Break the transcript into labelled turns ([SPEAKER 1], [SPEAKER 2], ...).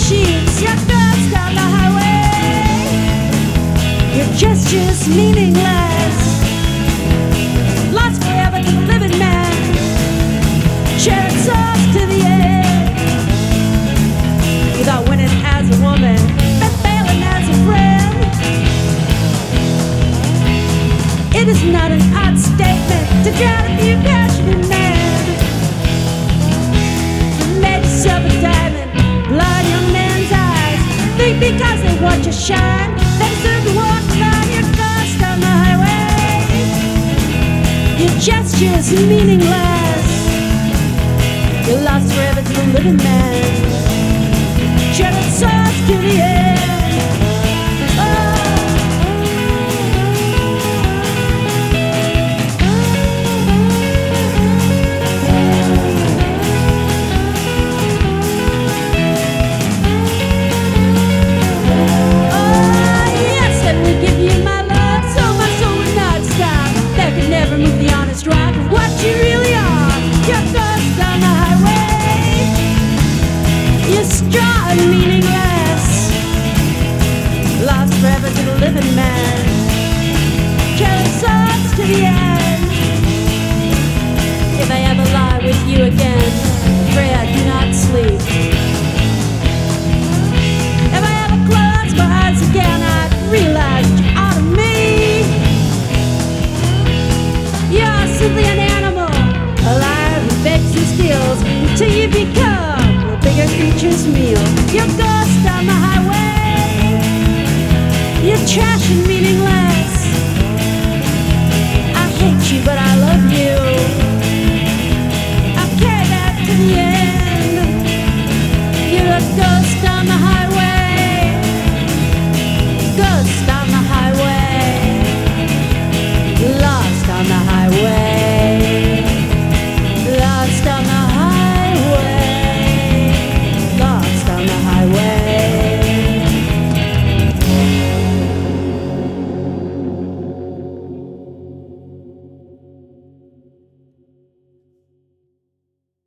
[SPEAKER 1] sheets, your ghost on the highway. Your gestures meaningless, lost forever to the living man. Sharing souls to the end. You thought winning as a woman, but failing as a friend. It is not an odd statement to drown a few passionate men. Made yourself a diamond, blood in your man's eyes. Think because they watch you shine, they deserve to walk around your ghost on the highway. Your gestures meaningless, you're lost forever to the living man. Shedding souls to the end. Never move the honest rock of what you really are. Your ghost on the highway. You're straw and meaningless, lost forever to the living man. Carrying souls to the end. If I ever lie with you again, pray I do not sleep. If I ever close my eyes again, I'd realize you're out of me. You're simply an animal, alive who begs and steals until you become a bigger creature's meal. You're ghost on the highway. You're trash and meaningless. I hate you, but I love you. I'll carry that to the end. You're a ghost on the highway.